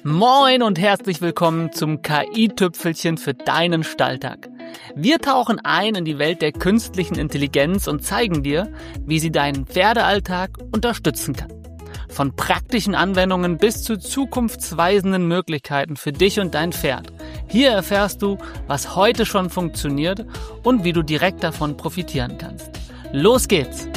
Moin und herzlich willkommen zum KI-Tüpfelchen für deinen Stalltag. Wir tauchen ein in die Welt der künstlichen Intelligenz und zeigen dir, wie sie deinen Pferdealltag unterstützen kann. Von praktischen Anwendungen bis zu zukunftsweisenden Möglichkeiten für dich und dein Pferd. Hier erfährst du, was heute schon funktioniert und wie du direkt davon profitieren kannst. Los geht's!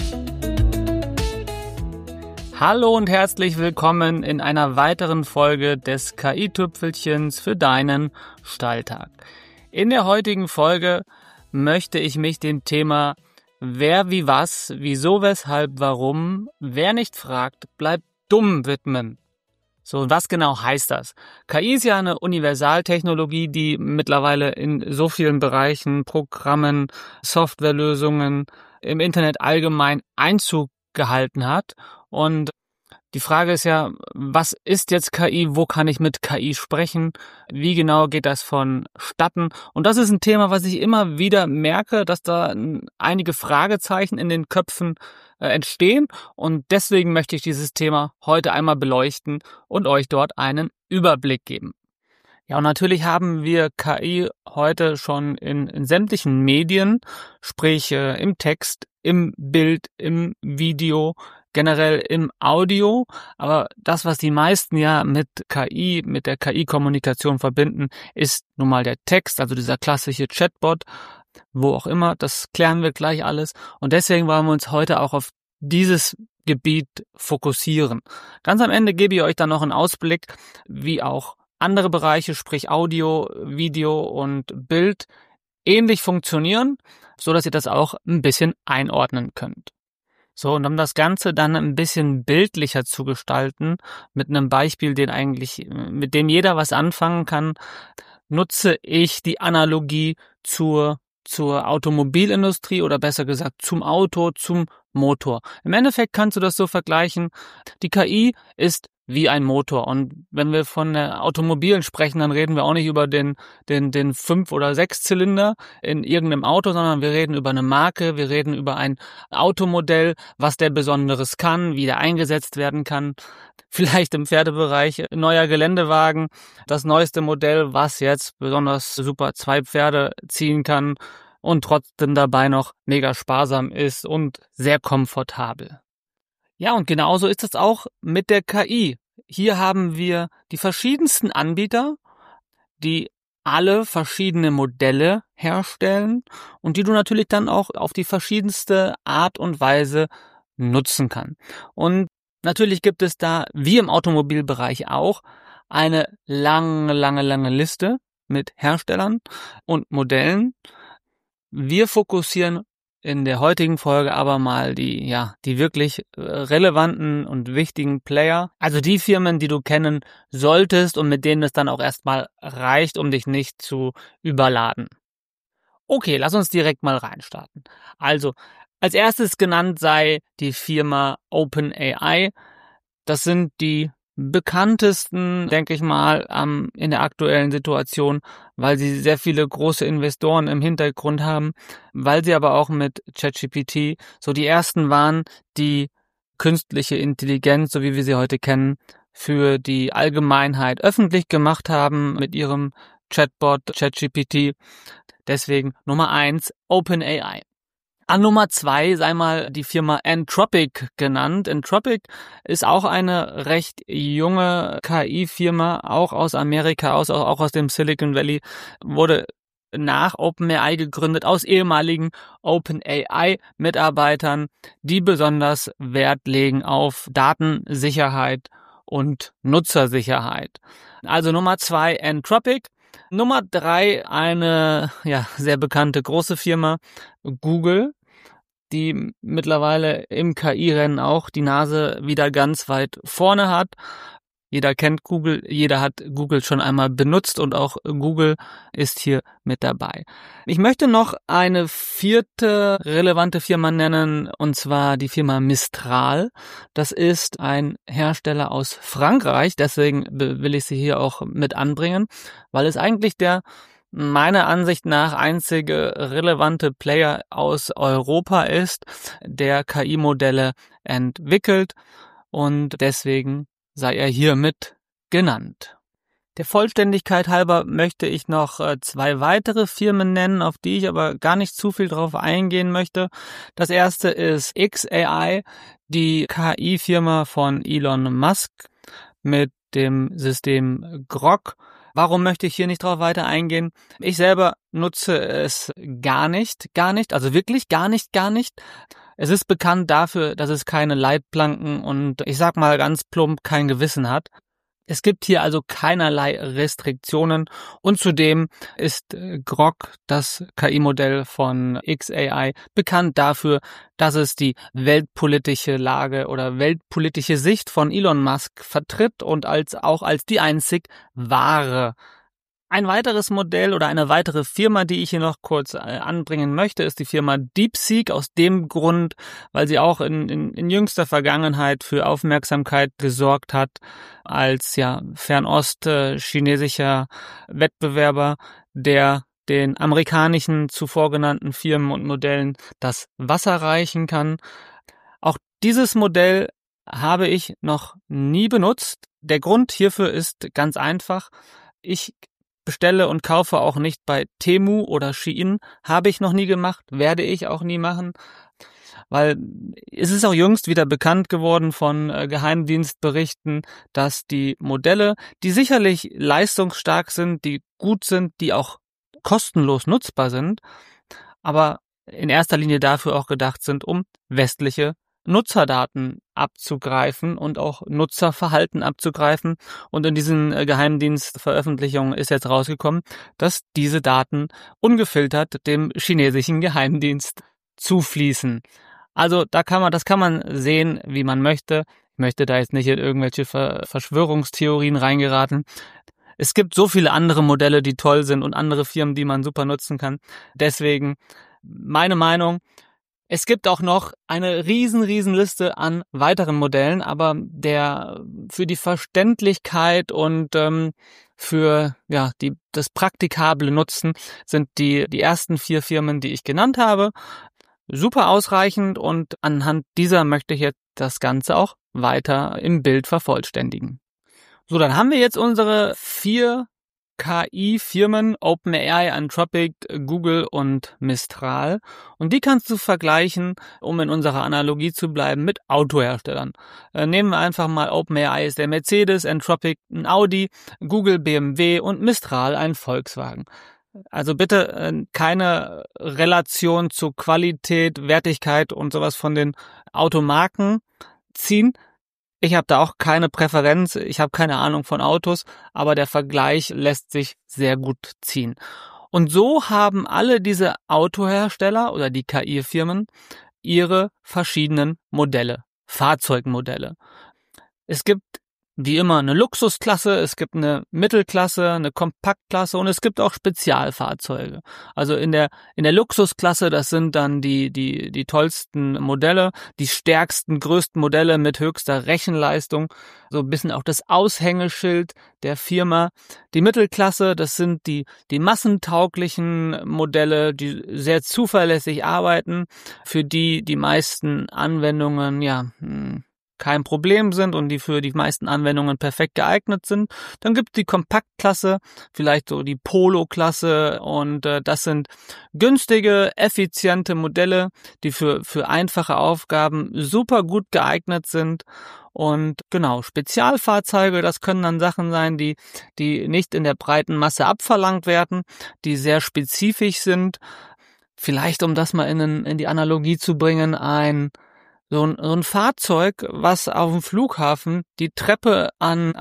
Hallo und herzlich willkommen in einer weiteren Folge des KI-Tüpfelchens für deinen Stalltag. In der heutigen Folge möchte ich mich dem Thema Wer, wie, was, wieso, weshalb, warum, wer nicht fragt, bleibt dumm widmen. So, und was genau heißt das? KI ist ja eine Universaltechnologie, die mittlerweile in so vielen Bereichen, Programmen, Softwarelösungen, im Internet allgemein Einzug gehalten hat. Und die Frage ist ja, was ist jetzt KI? Wo kann ich mit KI sprechen? Wie genau geht das vonstatten? Und das ist ein Thema, was ich immer wieder merke, dass da einige Fragezeichen in den Köpfen entstehen. Und deswegen möchte ich dieses Thema heute einmal beleuchten und euch dort einen Überblick geben. Ja, und natürlich haben wir KI heute schon in sämtlichen Medien, sprich im Text, im Bild, im Video, generell im Audio. Aber das, was die meisten ja mit KI, mit der KI-Kommunikation verbinden, ist nun mal der Text, also dieser klassische Chatbot, wo auch immer. Das klären wir gleich alles. Und deswegen wollen wir uns heute auch auf dieses Gebiet fokussieren. Ganz am Ende gebe ich euch dann noch einen Ausblick, wie auch andere Bereiche, sprich Audio, Video und Bild, ähnlich funktionieren, so dass ihr das auch ein bisschen einordnen könnt. So, und um das Ganze dann ein bisschen bildlicher zu gestalten, mit einem Beispiel, mit dem jeder was anfangen kann, nutze ich die Analogie zur Automobilindustrie oder besser gesagt zum Auto, zum Motor. Im Endeffekt kannst du das so vergleichen. Die KI ist wie ein Motor. Und wenn wir von Automobilen sprechen, dann reden wir auch nicht über den 5- oder 6-Zylinder in irgendeinem Auto, sondern wir reden über eine Marke, wir reden über ein Automodell, was der Besonderes kann, wie der eingesetzt werden kann. Vielleicht im Pferdebereich neuer Geländewagen, das neueste Modell, was jetzt besonders super 2 Pferde ziehen kann und trotzdem dabei noch mega sparsam ist und sehr komfortabel. Ja, und genauso ist es auch mit der KI. Hier haben wir die verschiedensten Anbieter, die alle verschiedene Modelle herstellen und die du natürlich dann auch auf die verschiedenste Art und Weise nutzen kannst. Und natürlich gibt es da, wie im Automobilbereich auch, eine lange Liste mit Herstellern und Modellen. Wir fokussieren in der heutigen Folge aber mal die wirklich relevanten und wichtigen Player, also die Firmen, die du kennen solltest und mit denen es dann auch erstmal reicht, um dich nicht zu überladen. Okay, lass uns direkt mal reinstarten. Also, als erstes genannt sei die Firma OpenAI. Das sind die bekanntesten, denke ich mal, in der aktuellen Situation, weil sie sehr viele große Investoren im Hintergrund haben, weil sie aber auch mit ChatGPT so die ersten waren, die künstliche Intelligenz, so wie wir sie heute kennen, für die Allgemeinheit öffentlich gemacht haben mit ihrem Chatbot ChatGPT. Deswegen Nummer 1, OpenAI. An Nummer 2 sei mal die Firma Anthropic genannt. Anthropic ist auch eine recht junge KI-Firma, auch aus Amerika, auch aus dem Silicon Valley, wurde nach OpenAI gegründet, aus ehemaligen OpenAI-Mitarbeitern, die besonders Wert legen auf Datensicherheit und Nutzersicherheit. Also Nummer 2 Anthropic. Nummer 3 eine sehr bekannte große Firma, Google, die mittlerweile im KI-Rennen auch die Nase wieder ganz weit vorne hat. Jeder kennt Google, jeder hat Google schon einmal benutzt und auch Google ist hier mit dabei. Ich möchte noch eine 4. relevante Firma nennen, und zwar die Firma Mistral. Das ist ein Hersteller aus Frankreich, deswegen will ich sie hier auch mit anbringen, weil es eigentlich der meiner Ansicht nach einzige relevante Player aus Europa ist, der KI-Modelle entwickelt, und deswegen sei er hiermit genannt. Der Vollständigkeit halber möchte ich noch 2 weitere Firmen nennen, auf die ich aber gar nicht zu viel drauf eingehen möchte. Das erste ist xAI, die KI-Firma von Elon Musk mit dem System Grok. Warum möchte ich hier nicht drauf weiter eingehen? Ich selber nutze es gar nicht, also wirklich gar nicht. Es ist bekannt dafür, dass es keine Leitplanken und ich sag mal ganz plump kein Gewissen hat. Es gibt hier also keinerlei Restriktionen und zudem ist Grok, das KI-Modell von xAI, bekannt dafür, dass es die weltpolitische Lage oder weltpolitische Sicht von Elon Musk vertritt und auch als die einzig wahre. Ein weiteres Modell oder eine weitere Firma, die ich hier noch kurz anbringen möchte, ist die Firma DeepSeek, aus dem Grund, weil sie auch in jüngster Vergangenheit für Aufmerksamkeit gesorgt hat, als Fernost-chinesischer Wettbewerber, der den amerikanischen zuvor genannten Firmen und Modellen das Wasser reichen kann. Auch dieses Modell habe ich noch nie benutzt. Der Grund hierfür ist ganz einfach. Ich bestelle und kaufe auch nicht bei Temu oder Shein, habe ich noch nie gemacht, werde ich auch nie machen, weil es ist auch jüngst wieder bekannt geworden von Geheimdienstberichten, dass die Modelle, die sicherlich leistungsstark sind, die gut sind, die auch kostenlos nutzbar sind, aber in erster Linie dafür auch gedacht sind, um westliche Nutzerdaten abzugreifen und auch Nutzerverhalten abzugreifen. Und in diesen Geheimdienstveröffentlichungen ist jetzt rausgekommen, dass diese Daten ungefiltert dem chinesischen Geheimdienst zufließen. Also das kann man sehen, wie man möchte. Ich möchte da jetzt nicht in irgendwelche Verschwörungstheorien reingeraten. Es gibt so viele andere Modelle, die toll sind und andere Firmen, die man super nutzen kann. Deswegen meine Meinung: Es gibt auch noch eine riesen Liste an weiteren Modellen, aber für die Verständlichkeit und für das praktikable Nutzen sind die ersten 4 Firmen, die ich genannt habe, super ausreichend und anhand dieser möchte ich jetzt das Ganze auch weiter im Bild vervollständigen. So, dann haben wir jetzt unsere 4 KI-Firmen, OpenAI, Anthropic, Google und Mistral. Und die kannst du vergleichen, um in unserer Analogie zu bleiben, mit Autoherstellern. Nehmen wir einfach mal OpenAI ist der Mercedes, Anthropic ein Audi, Google BMW und Mistral ein Volkswagen. Also bitte keine Relation zu Qualität, Wertigkeit und sowas von den Automarken ziehen. Ich habe da auch keine Präferenz, ich habe keine Ahnung von Autos, aber der Vergleich lässt sich sehr gut ziehen. Und so haben alle diese Autohersteller oder die KI-Firmen ihre verschiedenen Modelle, Fahrzeugmodelle. Es gibt wie immer eine Luxusklasse, es gibt eine Mittelklasse, eine Kompaktklasse und es gibt auch Spezialfahrzeuge. Also in der Luxusklasse, das sind dann die tollsten Modelle, die stärksten, größten Modelle mit höchster Rechenleistung, so ein bisschen auch das Aushängeschild der Firma. Die Mittelklasse, das sind die massentauglichen Modelle, die sehr zuverlässig arbeiten, für die meisten Anwendungen kein Problem sind und die für die meisten Anwendungen perfekt geeignet sind. Dann gibt es die Kompaktklasse, vielleicht so die Polo-Klasse und das sind günstige, effiziente Modelle, die für einfache Aufgaben super gut geeignet sind. Und genau, Spezialfahrzeuge, das können dann Sachen sein, die nicht in der breiten Masse abverlangt werden, die sehr spezifisch sind. Vielleicht, um das mal in die Analogie zu bringen, so ein Fahrzeug, was auf dem Flughafen die Treppe an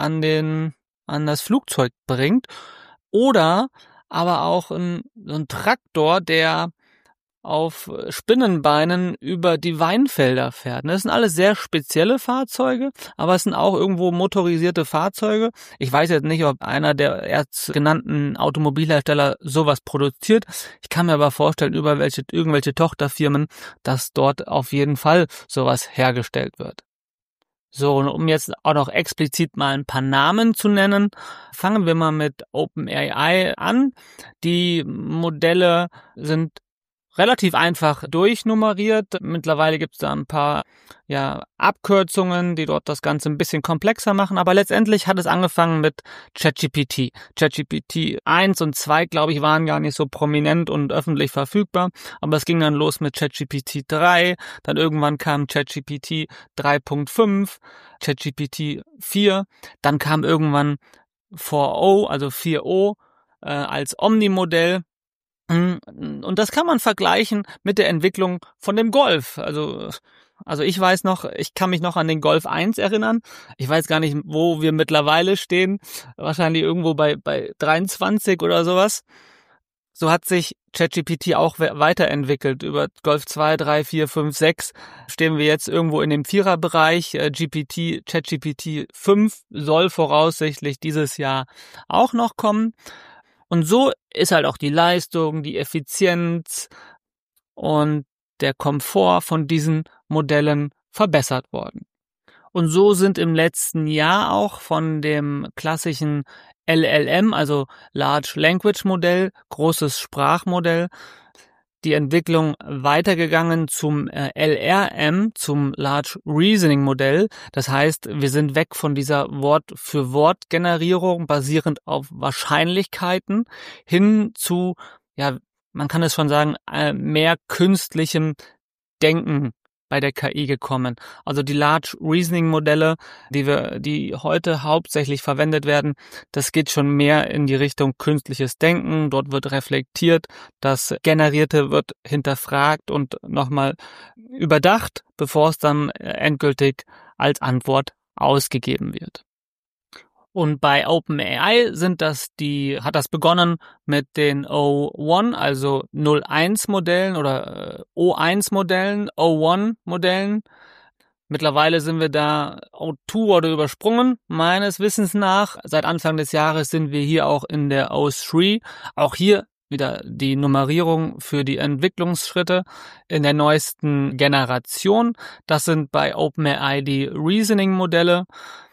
das Flugzeug bringt, oder aber auch so ein Traktor, der auf Spinnenbeinen über die Weinfelder fährt. Das sind alles sehr spezielle Fahrzeuge, aber es sind auch irgendwo motorisierte Fahrzeuge. Ich weiß jetzt nicht, ob einer der erst genannten Automobilhersteller sowas produziert. Ich kann mir aber vorstellen, über irgendwelche Tochterfirmen, dass dort auf jeden Fall sowas hergestellt wird. So, und um jetzt auch noch explizit mal ein paar Namen zu nennen, fangen wir mal mit OpenAI an. Die Modelle sind relativ einfach durchnummeriert. Mittlerweile gibt es da ein paar Abkürzungen, die dort das Ganze ein bisschen komplexer machen, aber letztendlich hat es angefangen mit ChatGPT. ChatGPT 1 und 2, glaube ich, waren gar nicht so prominent und öffentlich verfügbar, aber es ging dann los mit ChatGPT 3, dann irgendwann kam ChatGPT 3.5, ChatGPT 4, dann kam irgendwann 4o, also 4o als Omni-Modell. Und das kann man vergleichen mit der Entwicklung von dem Golf. Also ich weiß noch, ich kann mich noch an den Golf 1 erinnern. Ich weiß gar nicht, wo wir mittlerweile stehen. Wahrscheinlich irgendwo bei 23 oder sowas. So hat sich ChatGPT auch weiterentwickelt. Über Golf 2, 3, 4, 5, 6 stehen wir jetzt irgendwo in dem Viererbereich. ChatGPT 5 soll voraussichtlich dieses Jahr auch noch kommen. Und so ist halt auch die Leistung, die Effizienz und der Komfort von diesen Modellen verbessert worden. Und so sind im letzten Jahr auch von dem klassischen LLM, also Large Language Modell, großes Sprachmodell, die Entwicklung weitergegangen zum LRM, zum Large Reasoning Modell. Das heißt, wir sind weg von dieser Wort-für-Wort-Generierung basierend auf Wahrscheinlichkeiten hin zu, man kann es schon sagen, mehr künstlichem Denken bei der KI gekommen. Also die Large Reasoning Modelle, die heute hauptsächlich verwendet werden, das geht schon mehr in die Richtung künstliches Denken. Dort wird reflektiert, das Generierte wird hinterfragt und nochmal überdacht, bevor es dann endgültig als Antwort ausgegeben wird. Und bei OpenAI hat das begonnen mit den O1, also 01 Modellen oder O1 Modellen, O1 Modellen. Mittlerweile sind wir da, O2 wurde übersprungen, meines Wissens nach. Seit Anfang des Jahres sind wir hier auch in der O3. Auch hier wieder die Nummerierung für die Entwicklungsschritte in der neuesten Generation. Das sind bei OpenAI die Reasoning-Modelle.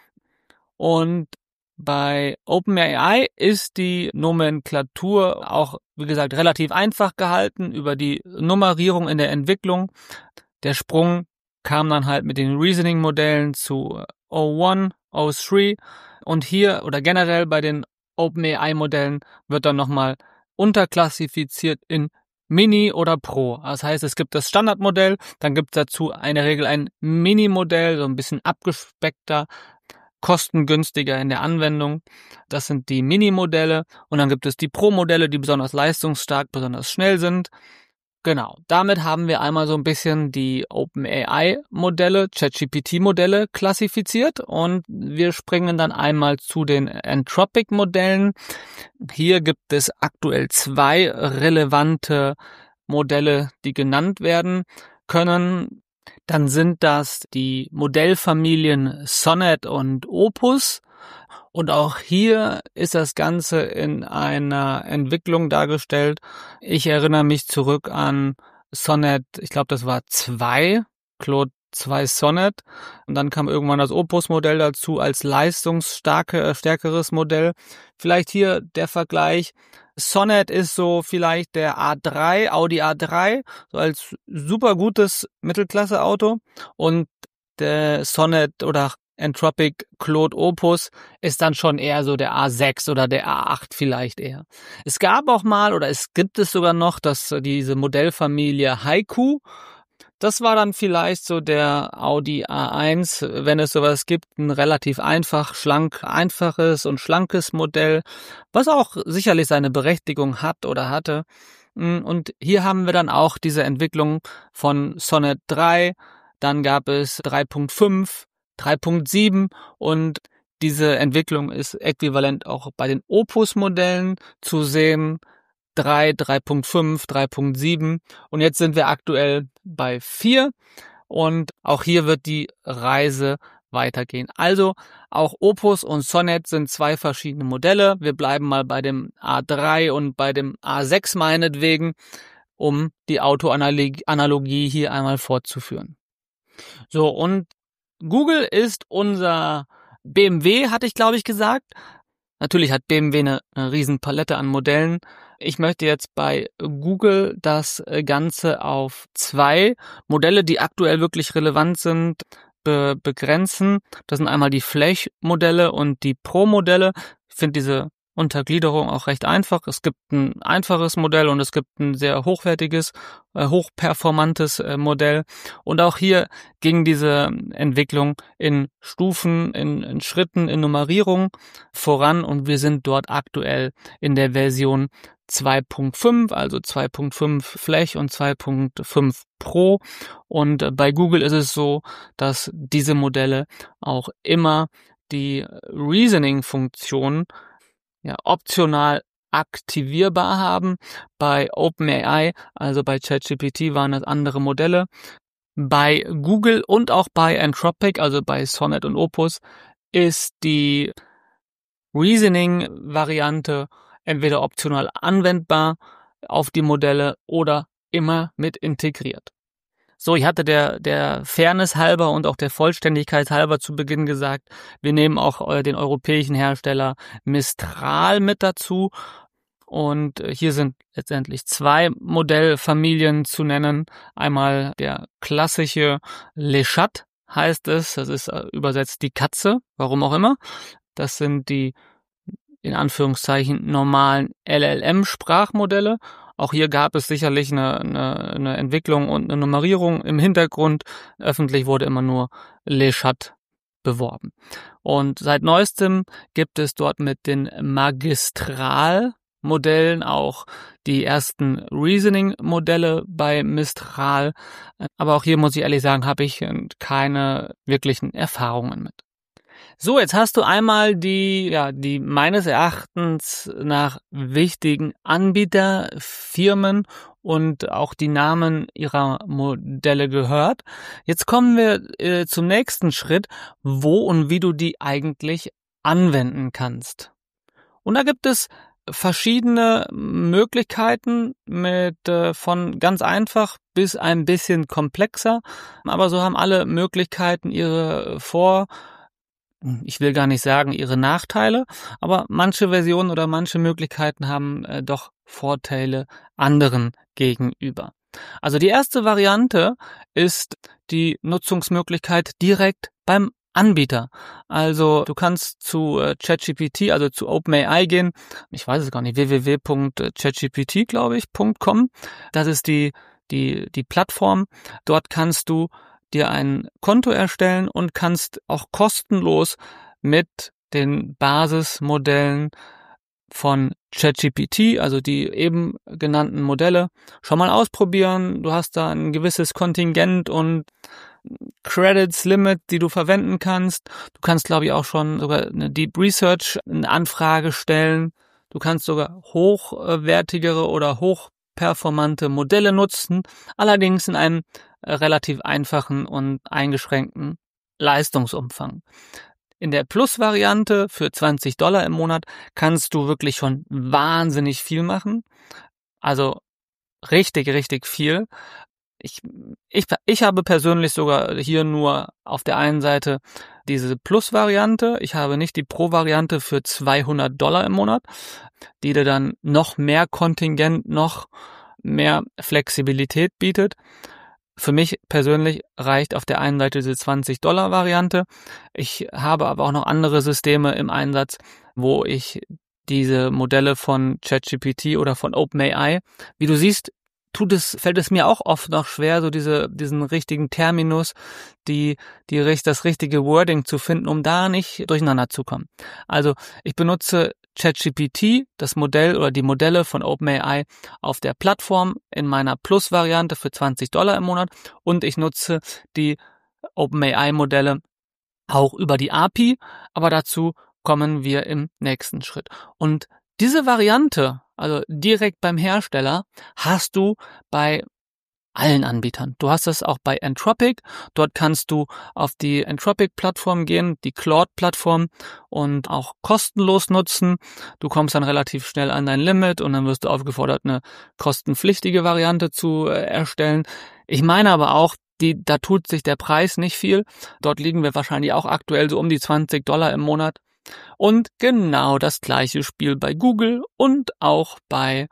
Und bei OpenAI ist die Nomenklatur auch, wie gesagt, relativ einfach gehalten über die Nummerierung in der Entwicklung. Der Sprung kam dann halt mit den Reasoning-Modellen zu O1, O3 und hier oder generell bei den OpenAI-Modellen wird dann nochmal unterklassifiziert in Mini oder Pro. Das heißt, es gibt das Standardmodell, dann gibt es dazu in der Regel ein Mini-Modell, so ein bisschen abgespeckter, kostengünstiger in der Anwendung. Das sind die Mini-Modelle und dann gibt es die Pro-Modelle, die besonders leistungsstark, besonders schnell sind. Genau, damit haben wir einmal so ein bisschen die OpenAI-Modelle, ChatGPT-Modelle klassifiziert und wir springen dann einmal zu den Anthropic-Modellen. Hier gibt es aktuell 2 relevante Modelle, die genannt werden können. Dann sind das die Modellfamilien Sonnet und Opus. Und auch hier ist das Ganze in einer Entwicklung dargestellt. Ich erinnere mich zurück an Sonnet, ich glaube, das war 2, Claude 2 Sonnet. Und dann kam irgendwann das Opus-Modell dazu als stärkeres Modell. Vielleicht hier der Vergleich. Sonnet ist so vielleicht der A3, Audi A3, so als super gutes Mittelklasse-Auto. Und der Sonnet oder Anthropic Claude Opus ist dann schon eher so der A6 oder der A8 vielleicht eher. Es gab auch mal oder es gibt es sogar noch, dass diese Modellfamilie Haiku, das war dann vielleicht so der Audi A1, wenn es sowas gibt, ein relativ einfaches und schlankes Modell, was auch sicherlich seine Berechtigung hat oder hatte. Und hier haben wir dann auch diese Entwicklung von Sonnet 3, dann gab es 3.5, 3.7 und diese Entwicklung ist äquivalent auch bei den Opus-Modellen zu sehen. 3, 3.5, 3.7 und jetzt sind wir aktuell bei 4 und auch hier wird die Reise weitergehen. Also auch Opus und Sonnet sind 2 verschiedene Modelle. Wir bleiben mal bei dem A3 und bei dem A6 meinetwegen, um die Autoanalogie hier einmal fortzuführen. So, und Google ist unser BMW, hatte ich glaube ich gesagt. Natürlich hat BMW eine riesen Palette an Modellen. Ich möchte jetzt bei Google das Ganze auf 2 Modelle, die aktuell wirklich relevant sind, begrenzen. Das sind einmal die Flash-Modelle und die Pro-Modelle. Ich finde diese Untergliederung auch recht einfach. Es gibt ein einfaches Modell und es gibt ein sehr hochwertiges, hochperformantes Modell. Und auch hier ging diese Entwicklung in Stufen, in Schritten, in Nummerierung voran und wir sind dort aktuell in der Version 2.5, also 2.5 Flash und 2.5 Pro. Und bei Google ist es so, dass diese Modelle auch immer die Reasoning-Funktion optional aktivierbar haben. Bei OpenAI, also bei ChatGPT, waren das andere Modelle. Bei Google und auch bei Anthropic, also bei Sonnet und Opus, ist die Reasoning-Variante entweder optional anwendbar auf die Modelle oder immer mit integriert. So, ich hatte der Fairness halber und auch der Vollständigkeit halber zu Beginn gesagt, wir nehmen auch den europäischen Hersteller Mistral mit dazu. Und hier sind letztendlich 2 Modellfamilien zu nennen. Einmal der klassische Le Chat heißt es, das ist übersetzt die Katze, warum auch immer. Das sind die in Anführungszeichen normalen LLM-Sprachmodelle. Auch hier gab es sicherlich eine Entwicklung und eine Nummerierung im Hintergrund. Öffentlich wurde immer nur Le Chat beworben. Und seit neuestem gibt es dort mit den Magistral-Modellen auch die ersten Reasoning-Modelle bei Mistral. Aber auch hier muss ich ehrlich sagen, habe ich keine wirklichen Erfahrungen mit. So, jetzt hast du einmal die meines Erachtens nach wichtigen Anbieter, Firmen und auch die Namen ihrer Modelle gehört. Jetzt kommen wir zum nächsten Schritt, wo und wie du die eigentlich anwenden kannst. Und da gibt es verschiedene Möglichkeiten von ganz einfach bis ein bisschen komplexer, aber so haben alle Möglichkeiten ihre ich will gar nicht sagen ihre Nachteile, aber manche Versionen oder manche Möglichkeiten haben doch Vorteile anderen gegenüber. Also die erste Variante ist die Nutzungsmöglichkeit direkt beim Anbieter. Also du kannst zu ChatGPT, also zu OpenAI gehen. Ich weiß es gar nicht, www.chatgpt, glaube ich, .com. Das ist die Plattform. Dort kannst du dir ein Konto erstellen und kannst auch kostenlos mit den Basismodellen von ChatGPT, also die eben genannten Modelle, schon mal ausprobieren. Du hast da ein gewisses Kontingent und Credits Limit, die du verwenden kannst. Du kannst, glaube ich, auch schon sogar eine Deep Research Anfrage stellen. Du kannst sogar hochwertigere oder hochperformante Modelle nutzen, allerdings in einem relativ einfachen und eingeschränkten Leistungsumfang. In der Plus-Variante für $20 im Monat kannst du wirklich schon wahnsinnig viel machen. Also richtig, richtig viel. Ich habe persönlich sogar hier nur auf der einen Seite diese Plus-Variante. Ich habe nicht die Pro-Variante für $200 im Monat, die dir dann noch mehr Kontingent, noch mehr Flexibilität bietet. Für mich persönlich reicht auf der einen Seite diese $20-Variante. Ich habe aber auch noch andere Systeme im Einsatz, wo ich diese Modelle von ChatGPT oder von OpenAI, wie du siehst, fällt es mir auch oft noch schwer, so diesen richtigen Terminus, das richtige Wording zu finden, um da nicht durcheinander zu kommen. Also ich benutze ChatGPT, das Modell oder die Modelle von OpenAI auf der Plattform in meiner Plus-Variante für $20 im Monat und ich nutze die OpenAI-Modelle auch über die API, aber dazu kommen wir im nächsten Schritt. Und diese Variante, also direkt beim Hersteller, hast du bei allen Anbietern. Du hast es auch bei Anthropic. Dort kannst du auf die Anthropic-Plattform gehen, die Claude-Plattform und auch kostenlos nutzen. Du kommst dann relativ schnell an dein Limit und dann wirst du aufgefordert, eine kostenpflichtige Variante zu erstellen. Ich meine aber auch, da tut sich der Preis nicht viel. Dort liegen wir wahrscheinlich auch aktuell so um die $20 im Monat. Und genau das gleiche Spiel bei Google und auch bei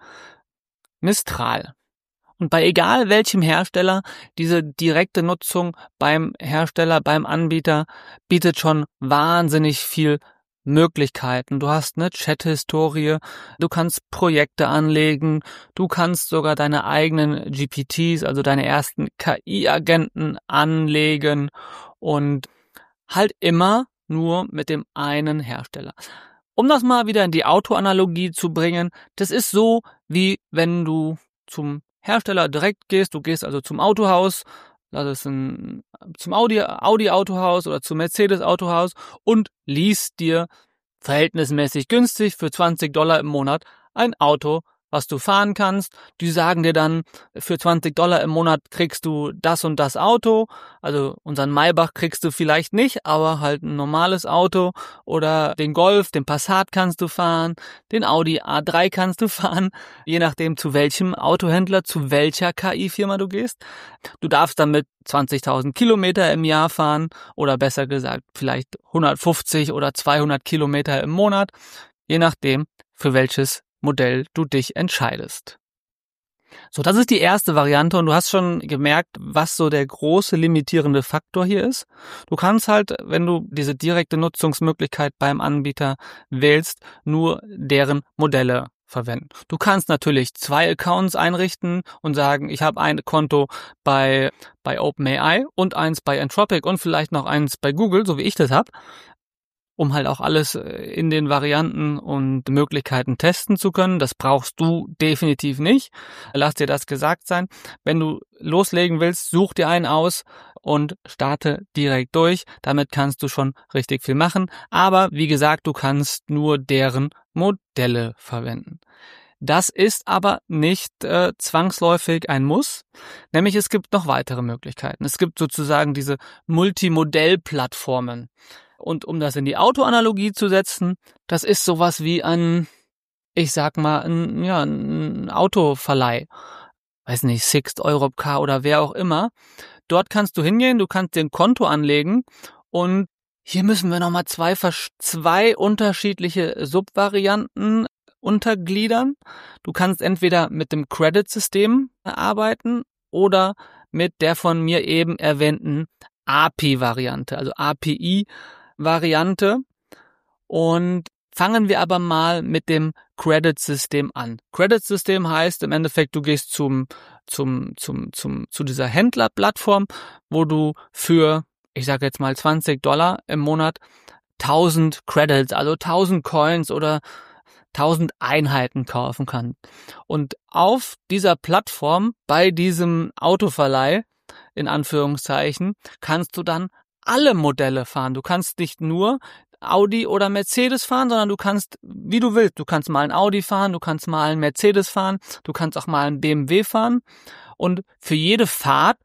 Mistral. Und bei egal welchem Hersteller, diese direkte Nutzung beim Hersteller, beim Anbieter bietet schon wahnsinnig viel Möglichkeiten. Du hast eine Chat-Historie, du kannst Projekte anlegen, du kannst sogar deine eigenen GPTs, also deine ersten KI-Agenten anlegen und halt immer nur mit dem einen Hersteller. Um das mal wieder in die Autoanalogie zu bringen, das ist so, wie wenn du zum Hersteller direkt gehst, du gehst also zum Autohaus, das ist zum Audi Autohaus oder zum Mercedes Autohaus und liest dir verhältnismäßig günstig für $20 im Monat ein Auto, was du fahren kannst. Die sagen dir dann, für $20 im Monat kriegst du das und das Auto. Also unseren Maybach kriegst du vielleicht nicht, aber halt ein normales Auto oder den Golf, den Passat kannst du fahren, den Audi A3 kannst du fahren, je nachdem zu welchem Autohändler, zu welcher KI-Firma du gehst. Du darfst damit 20.000 Kilometer im Jahr fahren oder besser gesagt vielleicht 150 oder 200 Kilometer im Monat, je nachdem für welches Modell du dich entscheidest. So, das ist die erste Variante und du hast schon gemerkt, was so der große limitierende Faktor hier ist. Du kannst halt, wenn du diese direkte Nutzungsmöglichkeit beim Anbieter wählst, nur deren Modelle verwenden. Du kannst natürlich 2 Accounts einrichten und sagen, ich habe ein Konto bei OpenAI und eins bei Anthropic und vielleicht noch eins bei Google, so wie ich das habe, um halt auch alles in den Varianten und Möglichkeiten testen zu können. Das brauchst du definitiv nicht. Lass dir das gesagt sein. Wenn du loslegen willst, such dir einen aus und starte direkt durch. Damit kannst du schon richtig viel machen. Aber wie gesagt, du kannst nur deren Modelle verwenden. Das ist aber nicht zwangsläufig ein Muss, nämlich es gibt noch weitere Möglichkeiten. Es gibt sozusagen diese Multimodell-Plattformen. Und um das in die Autoanalogie zu setzen, das ist sowas wie ein Autoverleih. Weiß nicht, Sixt, Europcar oder wer auch immer. Dort kannst du hingehen, du kannst dir ein Konto anlegen und hier müssen wir nochmal zwei unterschiedliche Subvarianten untergliedern. Du kannst entweder mit dem Credit-System arbeiten oder mit der von mir eben erwähnten API-Variante, also API-Variante. Und fangen wir aber mal mit dem Credit-System an. Credit-System heißt im Endeffekt, du gehst zu dieser Händlerplattform, wo du für, ich sage jetzt mal $20 im Monat 1000 Credits, also 1000 Coins oder 1000 Einheiten kaufen kannst. Und auf dieser Plattform, bei diesem Autoverleih, in Anführungszeichen, kannst du dann alle Modelle fahren. Du kannst nicht nur Audi oder Mercedes fahren, sondern du kannst, wie du willst. Du kannst mal ein Audi fahren, du kannst mal ein Mercedes fahren, du kannst auch mal ein BMW fahren. Und für jede Fahrt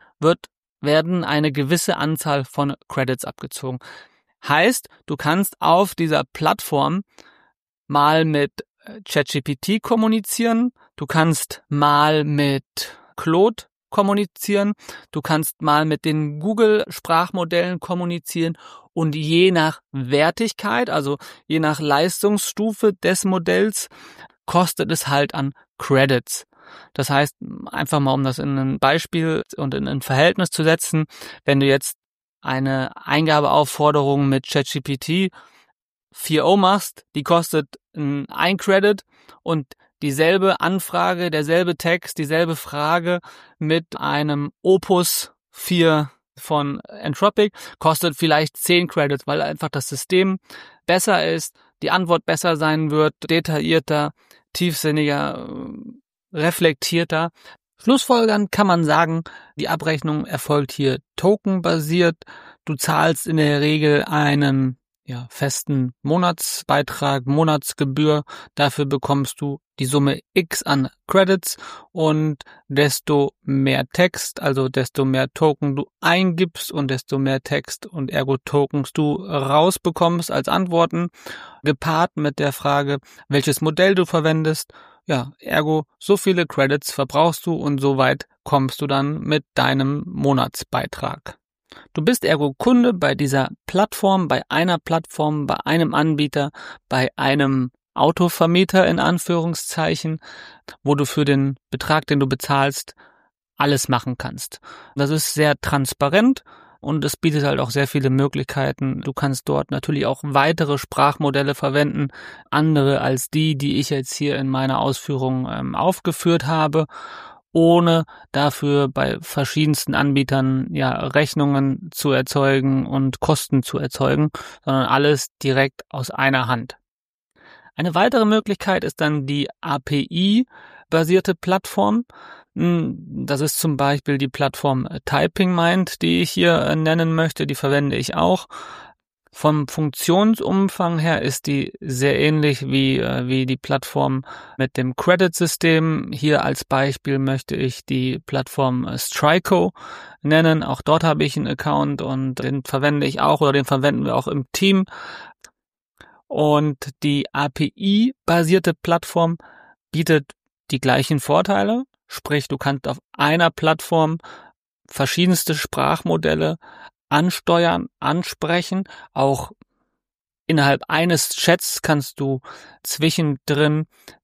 werden eine gewisse Anzahl von Credits abgezogen. Heißt, du kannst auf dieser Plattform mal mit ChatGPT kommunizieren, du kannst mal mit Claude kommunizieren, du kannst mal mit den Google-Sprachmodellen kommunizieren und je nach Wertigkeit, also je nach Leistungsstufe des Modells, kostet es halt an Credits. Das heißt, einfach mal um das in ein Beispiel und in ein Verhältnis zu setzen, wenn du jetzt eine Eingabeaufforderung mit ChatGPT 4.0 machst, die kostet ein Credit und dieselbe Anfrage, derselbe Text, dieselbe Frage mit einem Opus 4 von Anthropic kostet vielleicht 10 Credits, weil einfach das System besser ist, die Antwort besser sein wird, detaillierter, tiefsinniger, reflektierter. Schlussfolgernd kann man sagen, die Abrechnung erfolgt hier tokenbasiert. Du zahlst in der Regel einen festen Monatsbeitrag, Monatsgebühr. Dafür bekommst du die Summe X an Credits und desto mehr Text, also desto mehr Token du eingibst und desto mehr Text und ergo Tokens du rausbekommst als Antworten, gepaart mit der Frage, welches Modell du verwendest. Ja, ergo so viele Credits verbrauchst du und so weit kommst du dann mit deinem Monatsbeitrag. Du bist ergo Kunde bei dieser Plattform, bei einer Plattform, bei einem Anbieter, bei einem Autovermieter in Anführungszeichen, wo du für den Betrag, den du bezahlst, alles machen kannst. Das ist sehr transparent und es bietet halt auch sehr viele Möglichkeiten. Du kannst dort natürlich auch weitere Sprachmodelle verwenden, andere als die ich jetzt hier in meiner Ausführung aufgeführt habe, ohne dafür bei verschiedensten Anbietern Rechnungen zu erzeugen und Kosten zu erzeugen, sondern alles direkt aus einer Hand. Eine weitere Möglichkeit ist dann die API-basierte Plattform. Das ist zum Beispiel die Plattform TypingMind, die ich hier nennen möchte. Die verwende ich auch. Vom Funktionsumfang her ist die sehr ähnlich wie die Plattform mit dem Credit-System. Hier als Beispiel möchte ich die Plattform Strico nennen. Auch dort habe ich einen Account und den verwende ich auch oder den verwenden wir auch im Team. Und die API-basierte Plattform bietet die gleichen Vorteile. Sprich, du kannst auf einer Plattform verschiedenste Sprachmodelle ansteuern, ansprechen. Auch innerhalb eines Chats kannst du zwischendrin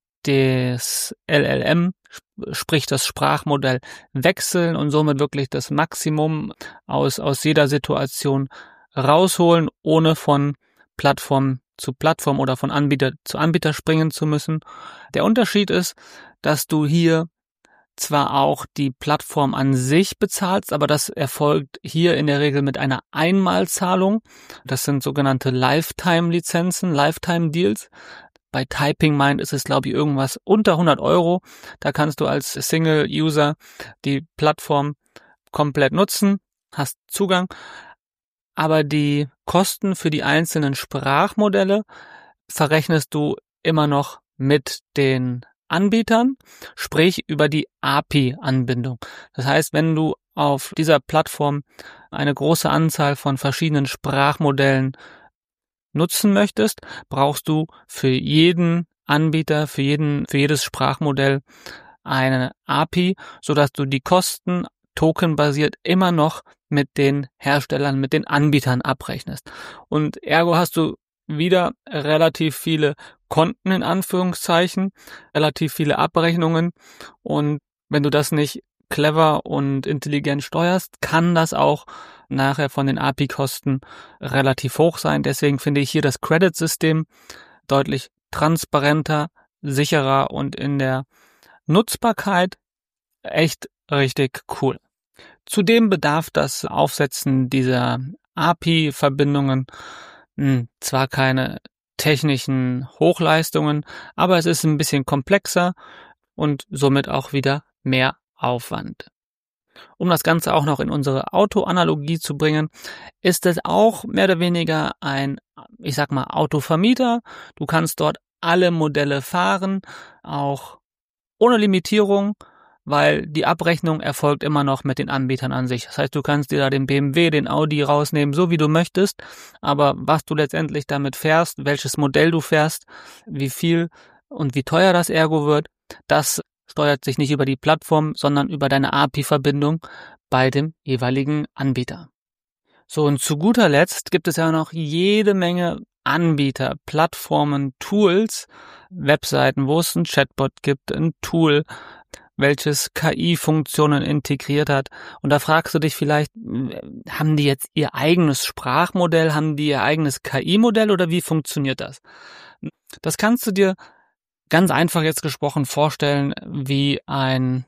das LLM, sprich das Sprachmodell, wechseln und somit wirklich das Maximum aus jeder Situation rausholen, ohne von Plattform zu Plattform oder von Anbieter zu Anbieter springen zu müssen. Der Unterschied ist, dass du hier zwar auch die Plattform an sich bezahlst, aber das erfolgt hier in der Regel mit einer Einmalzahlung. Das sind sogenannte Lifetime-Lizenzen, Lifetime-Deals. Bei TypingMind ist es, glaube ich, irgendwas unter 100 €. Da kannst du als Single-User die Plattform komplett nutzen, hast Zugang. Aber die Kosten für die einzelnen Sprachmodelle verrechnest du immer noch mit den Anbietern, sprich über die API-Anbindung. Das heißt, wenn du auf dieser Plattform eine große Anzahl von verschiedenen Sprachmodellen nutzen möchtest, brauchst du für jeden Anbieter, für jedes Sprachmodell eine API, sodass du die Kosten tokenbasiert immer noch mit den Herstellern, mit den Anbietern abrechnest. Und ergo hast du wieder relativ viele Konten in Anführungszeichen, relativ viele Abrechnungen, und wenn du das nicht clever und intelligent steuerst, kann das auch nachher von den API-Kosten relativ hoch sein. Deswegen finde ich hier das Credit-System deutlich transparenter, sicherer und in der Nutzbarkeit echt richtig cool. Zudem bedarf das Aufsetzen dieser API-Verbindungen zwar keine technischen Hochleistungen, aber es ist ein bisschen komplexer und somit auch wieder mehr Aufwand. Um das Ganze auch noch in unsere Autoanalogie zu bringen, ist es auch mehr oder weniger ein, ich sag mal, Autovermieter. Du kannst dort alle Modelle fahren, auch ohne Limitierung, weil die Abrechnung erfolgt immer noch mit den Anbietern an sich. Das heißt, du kannst dir da den BMW, den Audi rausnehmen, so wie du möchtest, aber was du letztendlich damit fährst, welches Modell du fährst, wie viel und wie teuer das ergo wird, das steuert sich nicht über die Plattform, sondern über deine API-Verbindung bei dem jeweiligen Anbieter. So, und zu guter Letzt gibt es ja noch jede Menge Anbieter, Plattformen, Tools, Webseiten, wo es ein Chatbot gibt, ein Tool, welches KI-Funktionen integriert hat. Und da fragst du dich vielleicht, haben die jetzt ihr eigenes Sprachmodell, haben die ihr eigenes KI-Modell oder wie funktioniert das? Das kannst du dir ganz einfach jetzt gesprochen vorstellen wie ein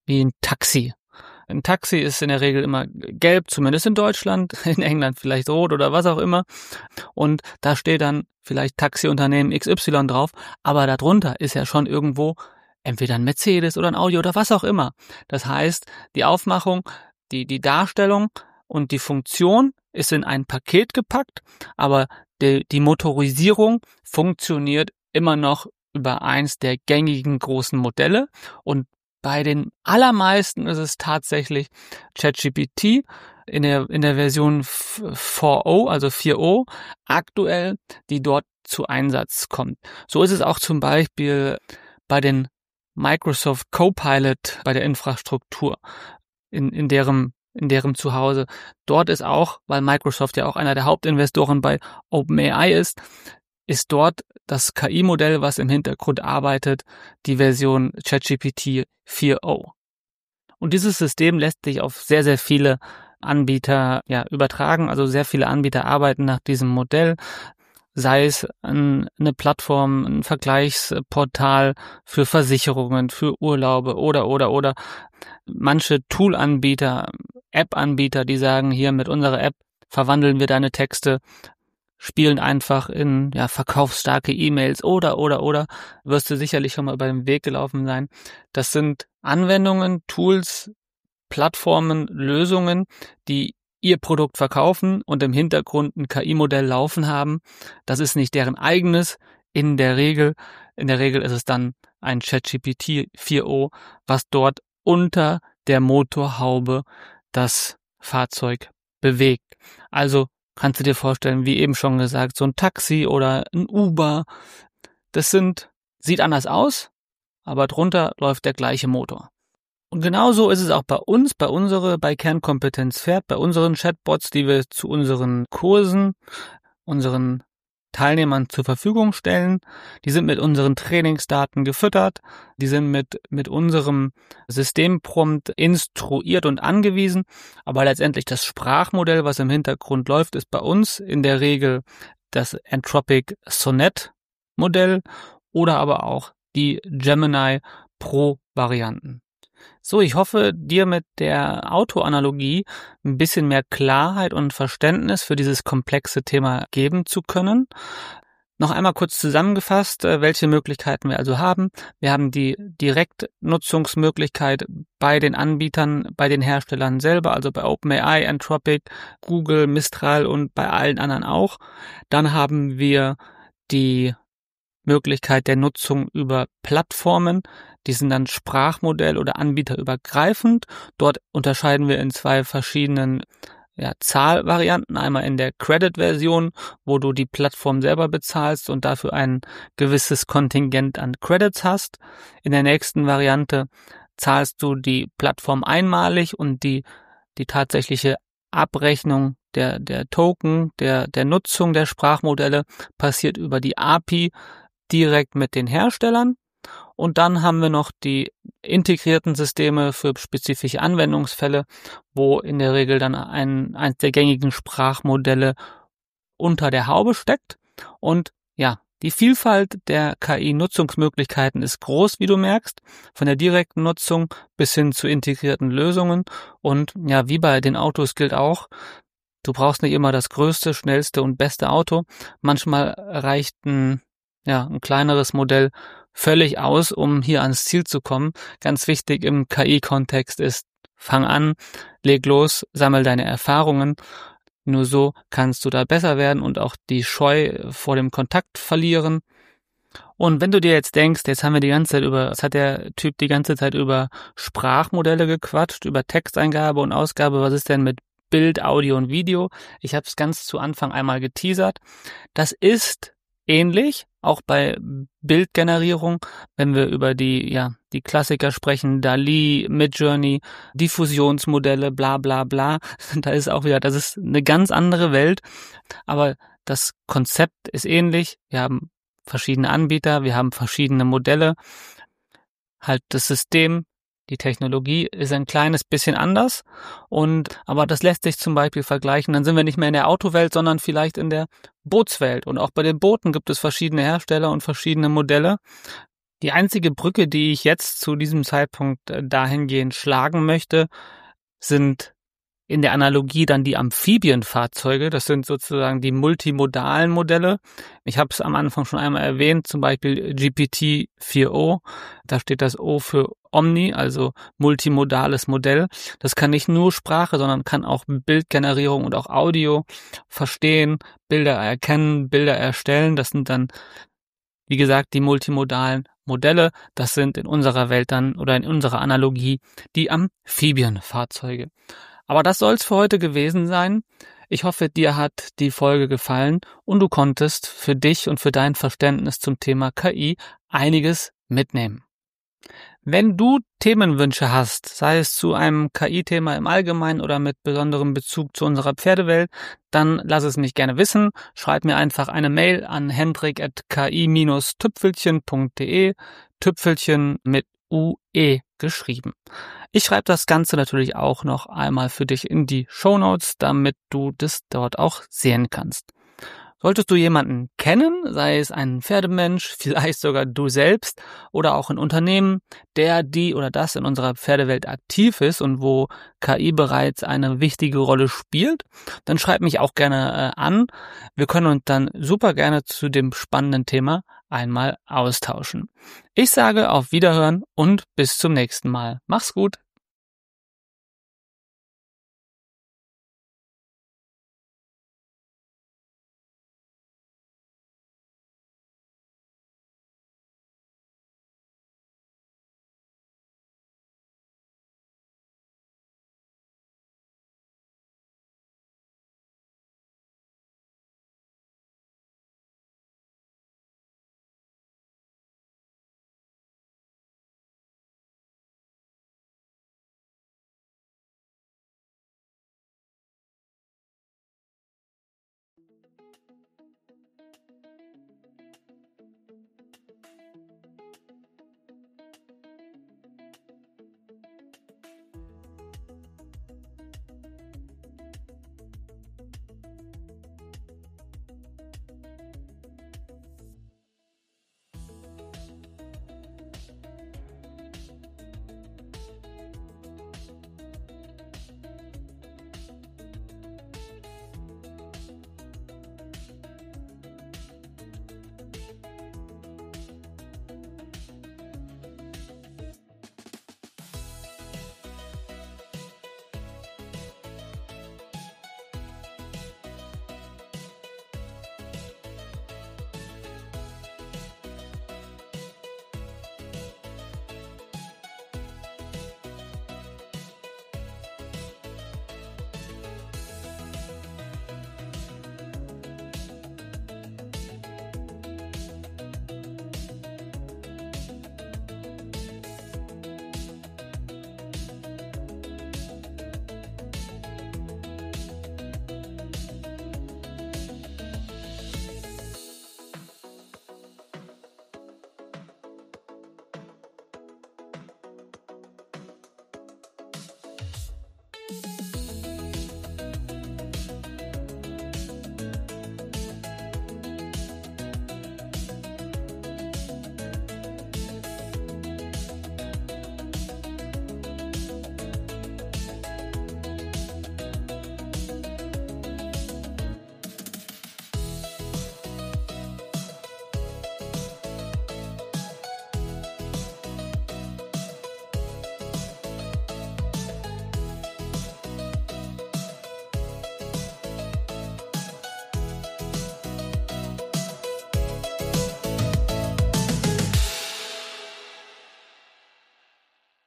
Taxi. Ein Taxi ist in der Regel immer gelb, zumindest in Deutschland, in England vielleicht rot oder was auch immer. Und da steht dann vielleicht Taxiunternehmen XY drauf, aber darunter ist ja schon irgendwo entweder ein Mercedes oder ein Audi oder was auch immer. Das heißt, die Aufmachung, die Darstellung und die Funktion ist in ein Paket gepackt, aber die Motorisierung funktioniert immer noch über eins der gängigen großen Modelle, und bei den allermeisten ist es tatsächlich ChatGPT in der Version 4.0, also 4.0 aktuell, die dort zu Einsatz kommt. So ist es auch zum Beispiel bei den Microsoft Copilot, bei der Infrastruktur, in deren in deren Zuhause. Dort ist auch, weil Microsoft ja auch einer der Hauptinvestoren bei OpenAI ist dort das KI-Modell, was im Hintergrund arbeitet, die Version ChatGPT 4o. Und dieses System lässt sich auf sehr, sehr viele Anbieter übertragen. Also sehr viele Anbieter arbeiten nach diesem Modell, sei es eine Plattform, ein Vergleichsportal für Versicherungen, für Urlaube oder manche Tool-Anbieter, App-Anbieter, die sagen, hier mit unserer App verwandeln wir deine Texte, spielen einfach in verkaufsstarke E-Mails oder wirst du sicherlich schon mal über den Weg gelaufen sein. Das sind Anwendungen, Tools, Plattformen, Lösungen, die ihr Produkt verkaufen und im Hintergrund ein KI-Modell laufen haben. Das ist nicht deren eigenes. In der Regel ist es dann ein ChatGPT 4o, was dort unter der Motorhaube das Fahrzeug bewegt. Also kannst du dir vorstellen, wie eben schon gesagt, so ein Taxi oder ein Uber. Das sieht anders aus, aber drunter läuft der gleiche Motor. Und genauso ist es auch bei uns, bei Kernkompetenz Pferd, bei unseren Chatbots, die wir zu unseren Kursen, unseren Teilnehmern zur Verfügung stellen. Die sind mit unseren Trainingsdaten gefüttert, die sind mit unserem Systemprompt instruiert und angewiesen, aber letztendlich das Sprachmodell, was im Hintergrund läuft, ist bei uns in der Regel das Anthropic Sonnet Modell oder aber auch die Gemini Pro Varianten. So, ich hoffe, dir mit der Autoanalogie ein bisschen mehr Klarheit und Verständnis für dieses komplexe Thema geben zu können. Noch einmal kurz zusammengefasst, welche Möglichkeiten wir also haben. Wir haben die Direktnutzungsmöglichkeit bei den Anbietern, bei den Herstellern selber, also bei OpenAI, Anthropic, Google, Mistral und bei allen anderen auch. Dann haben wir die Möglichkeit der Nutzung über Plattformen, die sind dann Sprachmodell- oder anbieterübergreifend. Dort unterscheiden wir in zwei verschiedenen Zahlvarianten. Einmal in der Credit-Version, wo du die Plattform selber bezahlst und dafür ein gewisses Kontingent an Credits hast. In der nächsten Variante zahlst du die Plattform einmalig und die tatsächliche Abrechnung der Token, der Nutzung der Sprachmodelle passiert über die API direkt mit den Herstellern. Und dann haben wir noch die integrierten Systeme für spezifische Anwendungsfälle, wo in der Regel dann eins der gängigen Sprachmodelle unter der Haube steckt. Und die Vielfalt der KI-Nutzungsmöglichkeiten ist groß, wie du merkst, von der direkten Nutzung bis hin zu integrierten Lösungen. Und wie bei den Autos gilt auch, du brauchst nicht immer das größte, schnellste und beste Auto. Manchmal reicht ein kleineres Modell völlig aus, um hier ans Ziel zu kommen. Ganz wichtig im KI-Kontext ist, fang an, leg los, sammel deine Erfahrungen. Nur so kannst du da besser werden und auch die Scheu vor dem Kontakt verlieren. Und wenn du dir jetzt denkst, jetzt hat der Typ die ganze Zeit über Sprachmodelle gequatscht, über Texteingabe und Ausgabe, was ist denn mit Bild, Audio und Video? Ich habe es ganz zu Anfang einmal geteasert. Das ist ähnlich, auch bei Bildgenerierung, wenn wir über die Klassiker sprechen, DALL-E, Midjourney, Diffusionsmodelle, bla bla bla, da ist auch wieder, das ist eine ganz andere Welt, aber das Konzept ist ähnlich, wir haben verschiedene Anbieter, wir haben verschiedene Modelle, halt das System, die Technologie ist ein kleines bisschen anders aber das lässt sich zum Beispiel vergleichen. Dann sind wir nicht mehr in der Autowelt, sondern vielleicht in der Bootswelt. Und auch bei den Booten gibt es verschiedene Hersteller und verschiedene Modelle. Die einzige Brücke, die ich jetzt zu diesem Zeitpunkt dahingehend schlagen möchte, sind in der Analogie dann die Amphibienfahrzeuge. Das sind sozusagen die multimodalen Modelle. Ich habe es am Anfang schon einmal erwähnt, zum Beispiel GPT 4o. Da steht das O für Omni, also multimodales Modell. Das kann nicht nur Sprache, sondern kann auch Bildgenerierung und auch Audio verstehen, Bilder erkennen, Bilder erstellen. Das sind dann, wie gesagt, die multimodalen Modelle. Das sind in unserer Welt dann oder in unserer Analogie die Amphibienfahrzeuge. Aber das soll's für heute gewesen sein. Ich hoffe, dir hat die Folge gefallen und du konntest für dich und für dein Verständnis zum Thema KI einiges mitnehmen. Wenn du Themenwünsche hast, sei es zu einem KI-Thema im Allgemeinen oder mit besonderem Bezug zu unserer Pferdewelt, dann lass es mich gerne wissen. Schreib mir einfach eine Mail an hendrik@ki-tüpfelchen.de, Tüpfelchen mit UE geschrieben. Ich schreibe das Ganze natürlich auch noch einmal für dich in die Shownotes, damit du das dort auch sehen kannst. Solltest du jemanden kennen, sei es ein Pferdemensch, vielleicht sogar du selbst oder auch ein Unternehmen, der die oder das in unserer Pferdewelt aktiv ist und wo KI bereits eine wichtige Rolle spielt, dann schreib mich auch gerne an. Wir können uns dann super gerne zu dem spannenden Thema einmal austauschen. Ich sage auf Wiederhören und bis zum nächsten Mal. Mach's gut.